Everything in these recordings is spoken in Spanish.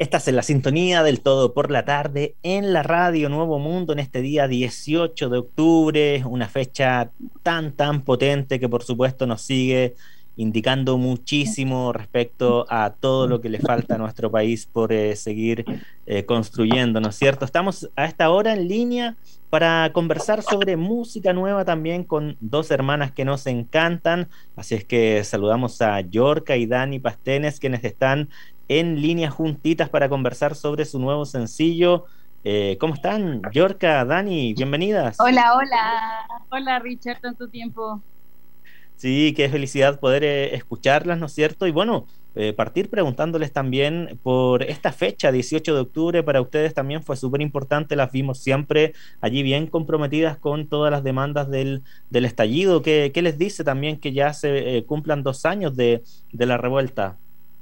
Estás en la sintonía del Todo por la Tarde en la radio Nuevo Mundo en este día 18 de octubre, una fecha tan potente que por supuesto nos sigue indicando muchísimo respecto a todo lo que le falta a nuestro país por seguir construyendo, ¿no es cierto? Estamos a esta hora en línea para conversar sobre música nueva también con dos hermanas que nos encantan, así es que saludamos a Yorka y Dani Pastenes, quienes están en línea juntitas para conversar sobre su nuevo sencillo. ¿Cómo están, Yorka, Dani? Bienvenidas. Hola, hola. Hola, Richard, tanto tiempo. Sí, qué felicidad poder escucharlas, ¿no es cierto? Y bueno, partir preguntándoles también por esta fecha, 18 de octubre, para ustedes también fue súper importante, las vimos siempre allí bien comprometidas con todas las demandas del estallido. ¿Qué les dice también que ya se cumplan 2 años de la revuelta?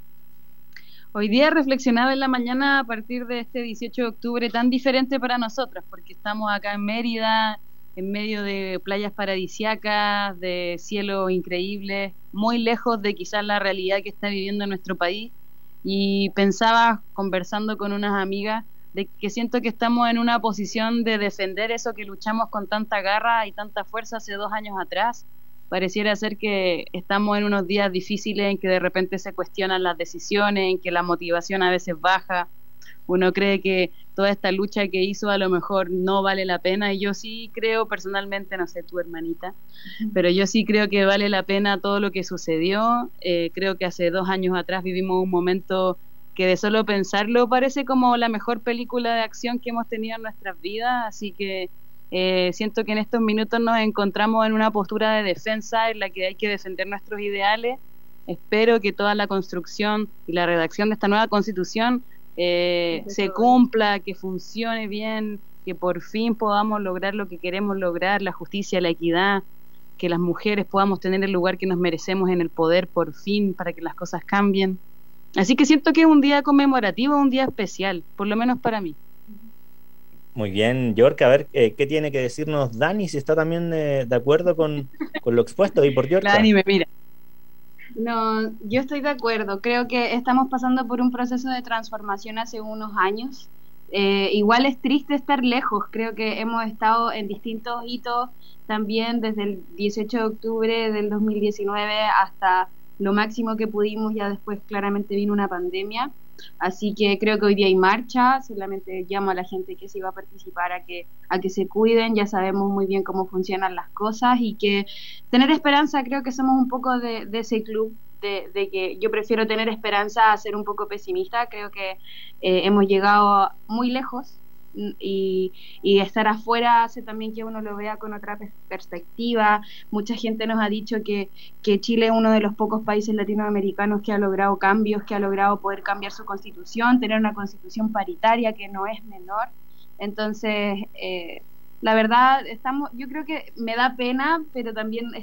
Hoy día reflexionaba en la mañana a partir de este 18 de octubre tan diferente para nosotras, porque estamos acá en Mérida, en medio de playas paradisíacas, de cielo increíble, muy lejos de quizás la realidad que está viviendo nuestro país. Y pensaba, conversando con unas amigas, de que siento que estamos en una posición de defender eso que luchamos con tanta garra y tanta fuerza hace 2 años atrás. Pareciera ser que estamos en unos días difíciles en que de repente se cuestionan las decisiones, en que la motivación a veces baja. Uno cree que toda esta lucha que hizo a lo mejor no vale la pena, y yo sí creo personalmente, no sé tu hermanita, pero yo sí creo que vale la pena todo lo que sucedió. Creo que hace 2 años atrás vivimos un momento que de solo pensarlo parece como la mejor película de acción que hemos tenido en nuestras vidas, así que siento que en estos minutos nos encontramos en una postura de defensa en la que hay que defender nuestros ideales. Espero que toda la construcción y la redacción de esta nueva constitución se cumpla, que funcione bien, que por fin podamos lograr lo que queremos lograr, la justicia, la equidad, que las mujeres podamos tener el lugar que nos merecemos en el poder por fin para que las cosas cambien. Así que siento que es un día conmemorativo, un día especial, por lo menos para mí. Muy bien, York, a ver qué tiene que decirnos Dani, si está también de acuerdo con lo expuesto y por La Yorka. Dani me mira. No, yo estoy de acuerdo. Creo que estamos pasando por un proceso de transformación hace unos años. Igual es triste estar lejos. Creo que hemos estado en distintos hitos también desde el 18 de octubre del 2019 hasta lo máximo que pudimos. Ya después claramente vino una pandemia. Así que creo que hoy día hay marcha. Solamente llamo a la gente que se va a participar a que se cuiden. Ya sabemos muy bien cómo funcionan las cosas y que tener esperanza, creo que somos un poco de ese club, de que yo prefiero tener esperanza a ser un poco pesimista. Creo que hemos llegado muy lejos, y estar afuera hace también que uno lo vea con otra perspectiva. Mucha gente nos ha dicho que Chile es uno de los pocos países latinoamericanos que ha logrado cambios, que ha logrado poder cambiar su constitución, tener una constitución paritaria que no es menor. Entonces, la verdad, yo creo que me da pena, pero también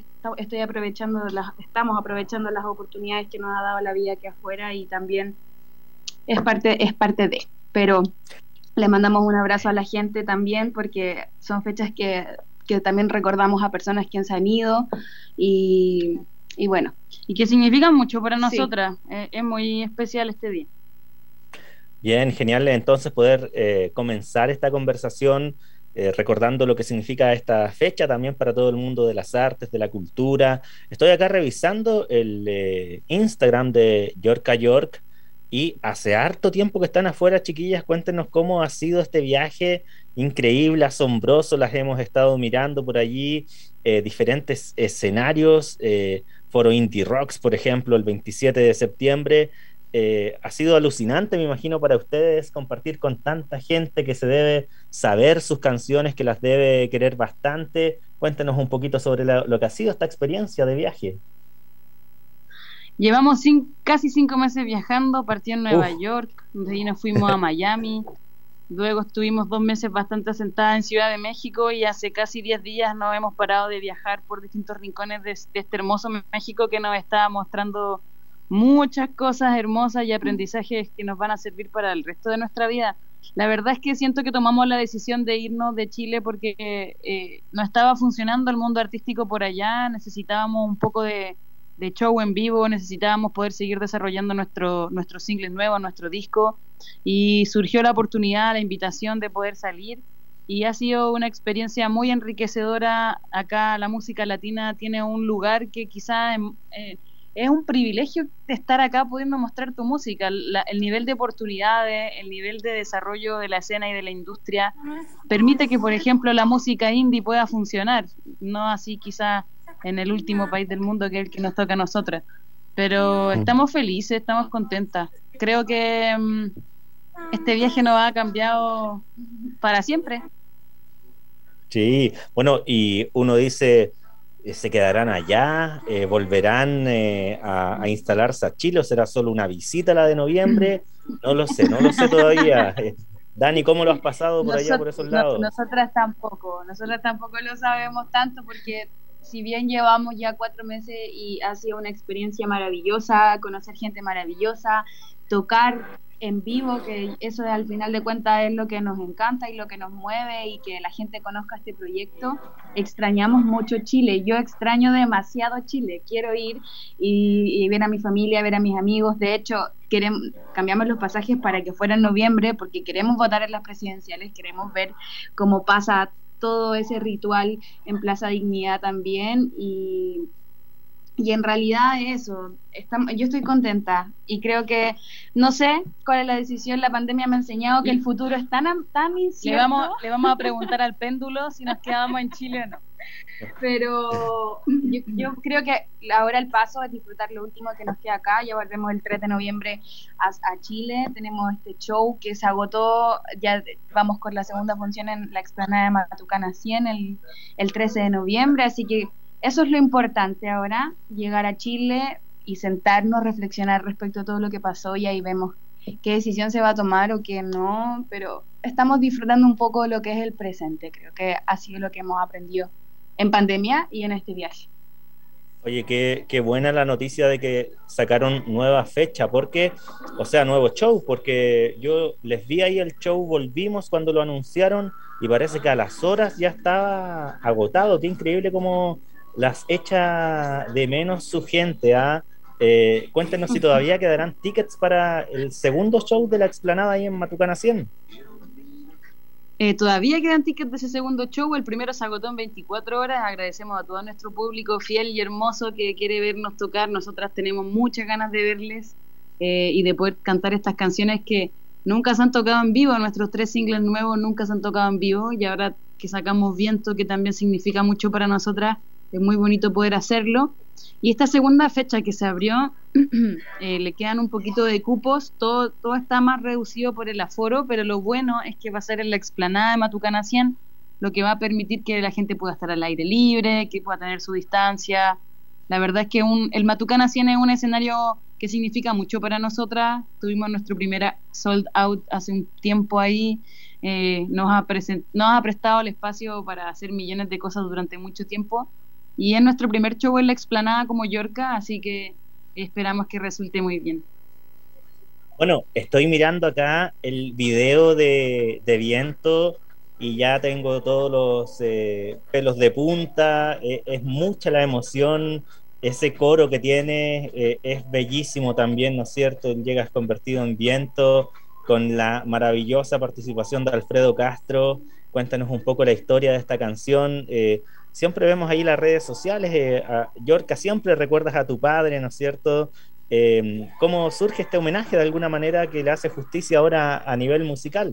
estamos aprovechando las oportunidades que nos ha dado la vida aquí afuera, y también es parte de. Pero le mandamos un abrazo a la gente también, porque son fechas que también recordamos a personas que se han ido, y, y bueno, y que significan mucho para Sí, nosotras. Es muy especial este día. Bien, genial entonces poder comenzar esta conversación recordando lo que significa esta fecha también para todo el mundo de las artes, de la cultura. Estoy acá revisando el Instagram de Yorka York y hace harto tiempo que están afuera, chiquillas. Cuéntenos cómo ha sido este viaje increíble, asombroso. Las hemos estado mirando por allí, diferentes escenarios, Foro Indie Rocks, por ejemplo, el 27 de septiembre. Ha sido alucinante, me imagino, para ustedes compartir con tanta gente que se debe saber sus canciones, que las debe querer bastante. Cuéntenos un poquito sobre lo que ha sido esta experiencia de viaje. Llevamos casi 5 meses viajando. Partí en Nueva Uf, York, de ahí nos fuimos a Miami. Luego estuvimos 2 meses bastante asentadas en Ciudad de México, y hace casi 10 días no hemos parado de viajar por distintos rincones de este hermoso México, que nos está mostrando muchas cosas hermosas y aprendizajes que nos van a servir para el resto de nuestra vida. La verdad es que siento que tomamos la decisión de irnos de Chile porque no estaba funcionando el mundo artístico por allá. Necesitábamos un poco de show en vivo, necesitábamos poder seguir desarrollando nuestros singles nuevos, nuestro disco, y surgió la oportunidad, la invitación de poder salir, y ha sido una experiencia muy enriquecedora. Acá la música latina tiene un lugar que quizá es un privilegio de estar acá pudiendo mostrar tu música. El nivel de oportunidades, el nivel de desarrollo de la escena y de la industria permite que, por ejemplo, la música indie pueda funcionar, no así quizá en el último país del mundo que es el que nos toca a nosotras. Pero estamos felices, estamos contentas. Creo que este viaje nos ha cambiado para siempre. Sí, bueno, y uno dice, ¿se quedarán allá? ¿Volverán a instalarse a Chile o será solo una visita la de noviembre? No lo sé, no lo sé todavía. Dani, ¿cómo lo has pasado por allá, por esos lados? Nosotras tampoco lo sabemos tanto porque si bien llevamos ya 4 meses y ha sido una experiencia maravillosa, conocer gente maravillosa, tocar en vivo, que eso al final de cuentas es lo que nos encanta y lo que nos mueve y que la gente conozca este proyecto. Extrañamos mucho Chile, yo extraño demasiado Chile, quiero ir y ver a mi familia, ver a mis amigos. De hecho, cambiamos los pasajes para que fuera en noviembre porque queremos votar en las presidenciales, queremos ver cómo pasa todo ese ritual en Plaza Dignidad también y en realidad eso, yo estoy contenta y creo que, no sé cuál es la decisión, la pandemia me ha enseñado que el futuro es tan incierto. Le vamos a preguntar al péndulo si nos quedamos en Chile o no. Pero yo creo que ahora el paso es disfrutar lo último que nos queda acá. Ya volvemos el 3 de noviembre a Chile. Tenemos este show que se agotó. Ya vamos con la segunda función en la explanada de Matucana 100 el 13 de noviembre. Así que eso es lo importante ahora, llegar a Chile y sentarnos, reflexionar respecto a todo lo que pasó y ahí vemos qué decisión se va a tomar o qué no. Pero estamos disfrutando un poco de lo que es el presente. Creo que ha sido lo que hemos aprendido en pandemia y en este viaje. Oye, qué buena la noticia de que sacaron nueva fecha, porque, o sea, nuevo show, porque yo les vi ahí el show, volvimos cuando lo anunciaron y parece que a las horas ya estaba agotado. Qué increíble cómo las echa de menos su gente. ¿Ah? Cuéntenos si todavía quedarán tickets para el segundo show de la explanada ahí en Matucana 100. Todavía quedan tickets de ese segundo show, el primero se agotó en 24 horas, agradecemos a todo nuestro público fiel y hermoso que quiere vernos tocar, nosotras tenemos muchas ganas de verles y de poder cantar estas canciones que nunca se han tocado en vivo, nuestros 3 singles nuevos nunca se han tocado en vivo y ahora que sacamos Viento, que también significa mucho para nosotras, es muy bonito poder hacerlo. Y esta segunda fecha que se abrió, le quedan un poquito de cupos, todo está más reducido por el aforo, pero lo bueno es que va a ser en la explanada de Matucana 100, lo que va a permitir que la gente pueda estar al aire libre, que pueda tener su distancia. La verdad es que el Matucana 100 es un escenario que significa mucho para nosotras. Tuvimos nuestro primera sold out hace un tiempo ahí. Nos ha prestado el espacio para hacer millones de cosas durante mucho tiempo y es nuestro primer show en la explanada como Yorka, así que esperamos que resulte muy bien. Bueno, estoy mirando acá el video de Viento y ya tengo todos los pelos de punta, es mucha la emoción, ese coro que tiene es bellísimo también, ¿no es cierto? Llegas convertido en viento con la maravillosa participación de Alfredo Castro. Cuéntanos un poco la historia de esta canción. Siempre vemos ahí las redes sociales, Yorka, siempre recuerdas a tu padre, ¿no es cierto? ¿Cómo surge este homenaje de alguna manera que le hace justicia ahora a nivel musical?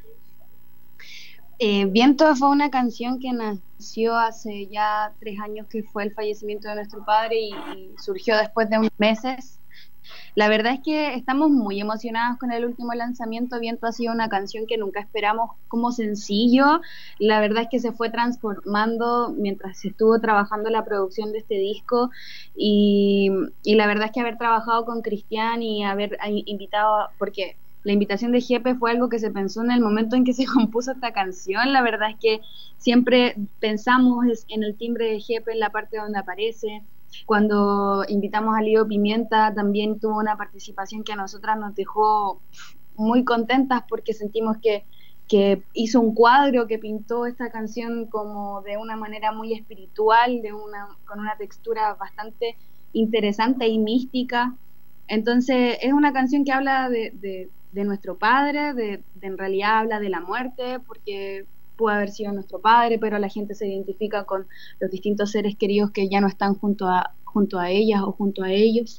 Viento fue una canción que nació hace ya 3 años que fue el fallecimiento de nuestro padre y surgió después de unos meses. La verdad es que estamos muy emocionadas con el último lanzamiento. Viento ha sido una canción que nunca esperamos como sencillo. La verdad es que se fue transformando mientras se estuvo trabajando la producción de este disco y la verdad es que haber trabajado con Cristian y haber invitado, porque la invitación de Jepe fue algo que se pensó en el momento en que se compuso esta canción. La verdad es que siempre pensamos en el timbre de Jepe, en la parte donde aparece. Cuando invitamos a Lío Pimienta también tuvo una participación que a nosotras nos dejó muy contentas porque sentimos que hizo un cuadro, que pintó esta canción como de una manera muy espiritual, con una textura bastante interesante y mística. Entonces es una canción que habla de nuestro padre, en realidad habla de la muerte, porque pudo haber sido nuestro padre, pero la gente se identifica con los distintos seres queridos que ya no están junto a ellas o junto a ellos.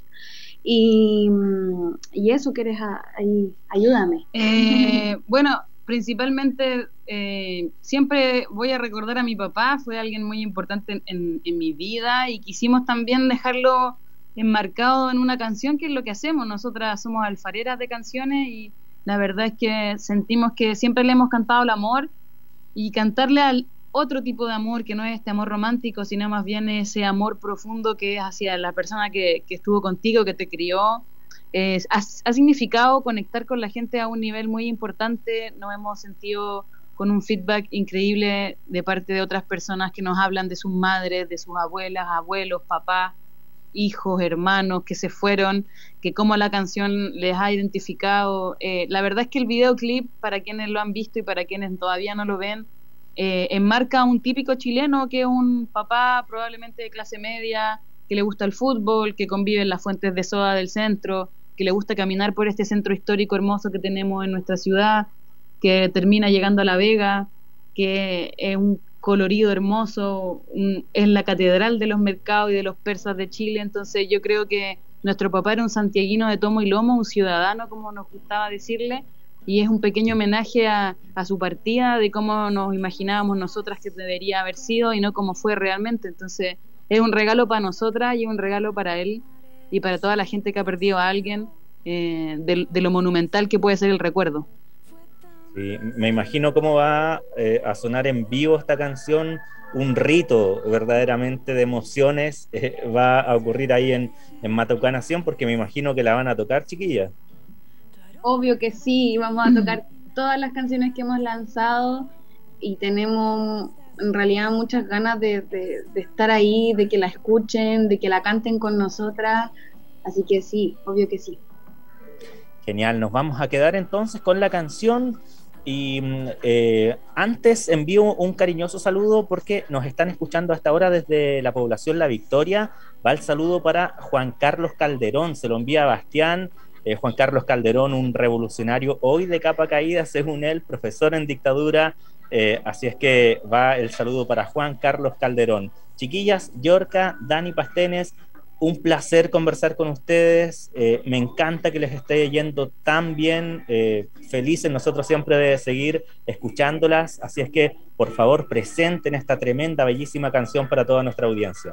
Y eso, ¿quieres ahí? Ayúdame. Bueno, principalmente siempre voy a recordar a mi papá, fue alguien muy importante en mi vida, y quisimos también dejarlo enmarcado en una canción, que es lo que hacemos. Nosotras somos alfareras de canciones, y la verdad es que sentimos que siempre le hemos cantado el amor, y cantarle al otro tipo de amor, que no es este amor romántico, sino más bien ese amor profundo que es hacia la persona que estuvo contigo, que te crió. Ha significado conectar con la gente a un nivel muy importante. Nos hemos sentido con un feedback increíble de parte de otras personas que nos hablan de sus madres, de sus abuelas, abuelos, papás, hijos, hermanos que se fueron, que cómo la canción les ha identificado. La verdad es que el videoclip, para quienes lo han visto y para quienes todavía no lo ven, enmarca a un típico chileno, que es un papá probablemente de clase media, que le gusta el fútbol, que convive en las fuentes de soda del centro, que le gusta caminar por este centro histórico hermoso que tenemos en nuestra ciudad, que termina llegando a La Vega, que es un colorido hermoso, es la catedral de los mercados y de los persas de Chile. Entonces yo creo que nuestro papá era un santiaguino de tomo y lomo, un ciudadano, como nos gustaba decirle, y es un pequeño homenaje a su partida, de cómo nos imaginábamos nosotras que debería haber sido y no cómo fue realmente. Entonces es un regalo para nosotras y un regalo para él y para toda la gente que ha perdido a alguien, de lo monumental que puede ser el recuerdo. Sí, me imagino cómo va a sonar en vivo esta canción, un rito verdaderamente de emociones va a ocurrir ahí en Matucanación, porque me imagino que la van a tocar, chiquillas. Obvio que sí, vamos a tocar todas las canciones que hemos lanzado, y tenemos en realidad muchas ganas de estar ahí, de que la escuchen, de que la canten con nosotras, así que sí, obvio que sí. Genial, nos vamos a quedar entonces con la canción. Y antes envío un cariñoso saludo, porque nos están escuchando hasta ahora desde la población La Victoria. Va el saludo para Juan Carlos Calderón, se lo envía a Bastián. Juan Carlos Calderón, un revolucionario hoy de capa caída, según él, profesor en dictadura. Así es que va el saludo para Juan Carlos Calderón. Chiquillas, Yorka, Dani Pastenes, un placer conversar con ustedes. Me encanta que les esté yendo tan bien. Felices nosotros siempre de seguir escuchándolas. Así es que, por favor, presenten esta tremenda, bellísima canción para toda nuestra audiencia.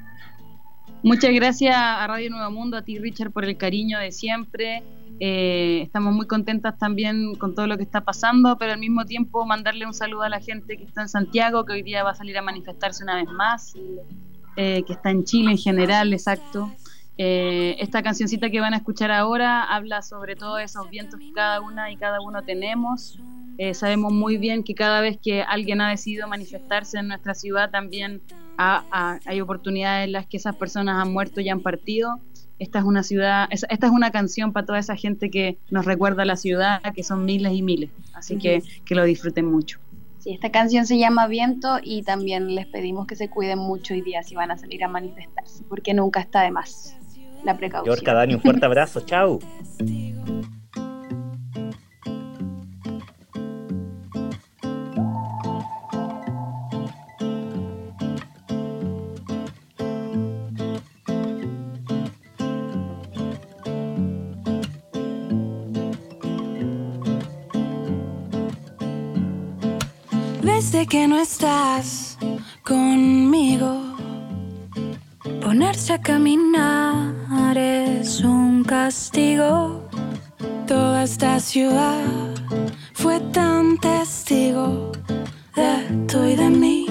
Muchas gracias a Radio Nuevo Mundo, a ti, Richard, por el cariño de siempre. Estamos muy contentas también con todo lo que está pasando, pero al mismo tiempo mandarle un saludo a la gente que está en Santiago, que hoy día va a salir a manifestarse una vez más, que está en Chile en general, exacto. Esta cancioncita que van a escuchar ahora habla sobre todos esos vientos que cada una y cada uno tenemos. Sabemos muy bien que cada vez que alguien ha decidido manifestarse en nuestra ciudad, también hay oportunidades en las que esas personas han muerto y han partido. Esta es una canción para toda esa gente que nos recuerda a la ciudad, que son miles y miles, así que lo disfruten mucho. Sí, esta canción se llama Viento, y también les pedimos que se cuiden mucho hoy día si van a salir a manifestarse, porque nunca está de más la precaución. Yorka, Dani, un fuerte abrazo, chao. Desde que no estás conmigo, ponerse a caminar es un castigo. Toda esta ciudad fue tan testigo de tú y de mí.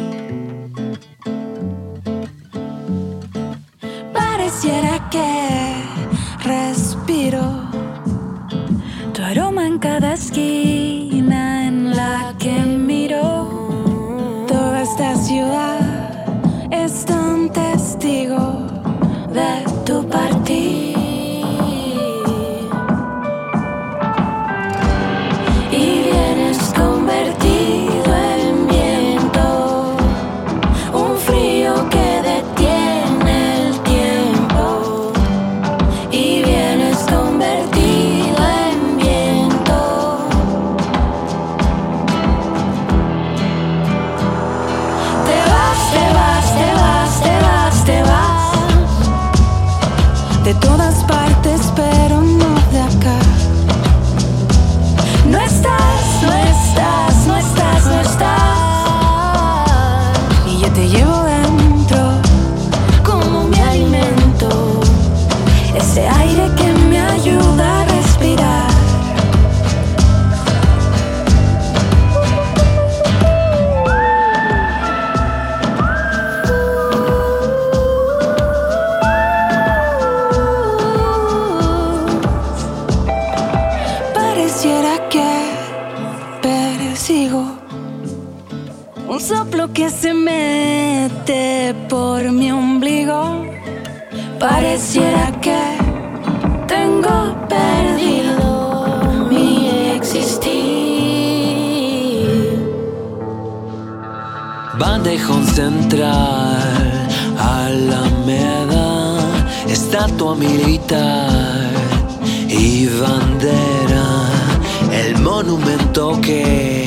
Pareciera que respiro tu aroma en cada esquina en la que miro. Toda esta ciudad es tan testigo de tu partir. Y vienes convertido en viento, un frío que detiene el tiempo. que se mete por mi ombligo. Pareciera que tengo perdido mi existir. Bandejón central, Alameda, estatua militar y bandera, el monumento que